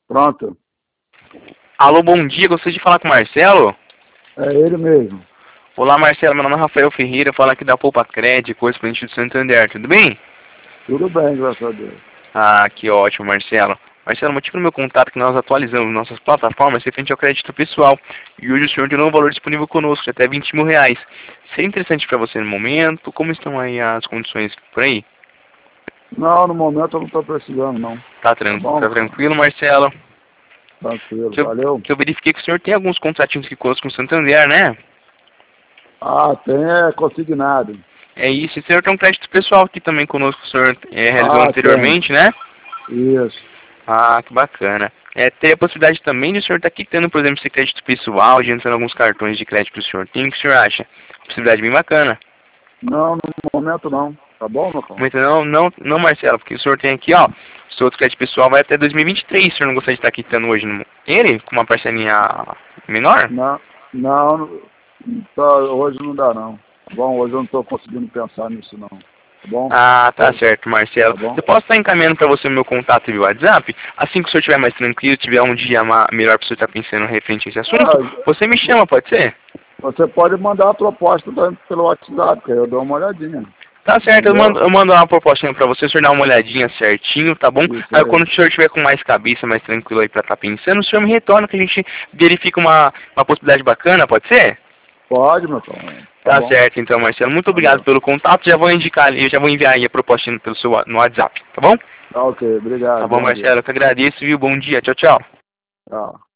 Pronto. Alô, bom dia, gostaria de falar com o Marcelo? É ele mesmo. Olá, Marcelo, meu nome é Rafael Ferreira, falo aqui da Poupa Cred, correspondente do Santander, tudo bem? Tudo bem, graças a Deus. Ah, que ótimo, Marcelo. Marcelo, o motivo do meu contato é que nós atualizamos nossas plataformas referente ao crédito pessoal. E hoje o senhor tem um novo valor disponível conosco, de até R$ 20.000. Seria interessante para você no momento? Como estão aí as condições por aí? Não, no momento eu não estou precisando, não. Tá, Tá bom, tá tranquilo, Marcelo? tranquilo, Que eu, valeu. que eu verifiquei que o senhor tem alguns contratinhos aqui conosco com o Santander, né? Ah, tem consignado. É isso, e o senhor tem um crédito pessoal aqui também conosco, que o senhor realizou Ah, tem. anteriormente, né? Isso. Ah, que bacana. Teria a possibilidade também de o senhor estar quitando, por exemplo, esse crédito pessoal, adiantando alguns cartões de crédito que o senhor tem, o que o senhor acha? Possibilidade bem bacana. Não, no momento não. Tá bom, meu cão? Mas não, Marcelo, porque o senhor tem aqui, ó, o seu outro crédito pessoal vai até 2023, o senhor não gostaria de estar quitando hoje ele, com uma parcelinha menor? Não, não, hoje não dá, não. Tá bom? Hoje eu não estou conseguindo pensar nisso, não. Tá bom? Ah, tá certo, Marcelo. Tá bom? Eu posso estar encaminhando para você o meu contato via WhatsApp? Assim que o senhor estiver mais tranquilo, tiver um dia melhor para o senhor estar pensando referente a esse assunto, Ah, você me chama, pode ser? você pode mandar a proposta pelo WhatsApp, que aí eu dou uma olhadinha. Tá certo, Entendeu? eu mando uma propostinha pra você, o senhor dá uma olhadinha certinho, tá bom? Isso Aí aí. quando o senhor estiver com mais cabeça, mais tranquilo aí pra estar pensando, o senhor me retorna que a gente verifica uma possibilidade bacana, pode ser? Pode, meu cão. Tá Tá bom. certo então, Marcelo. Muito obrigado Valeu. pelo contato, já vou indicar, eu já vou enviar aí a propostinha pelo no WhatsApp, tá bom? Tá ok. Tá Obrigado. bom, Bom dia. Marcelo, eu que agradeço, viu? Bom dia, tchau, tchau. Tchau.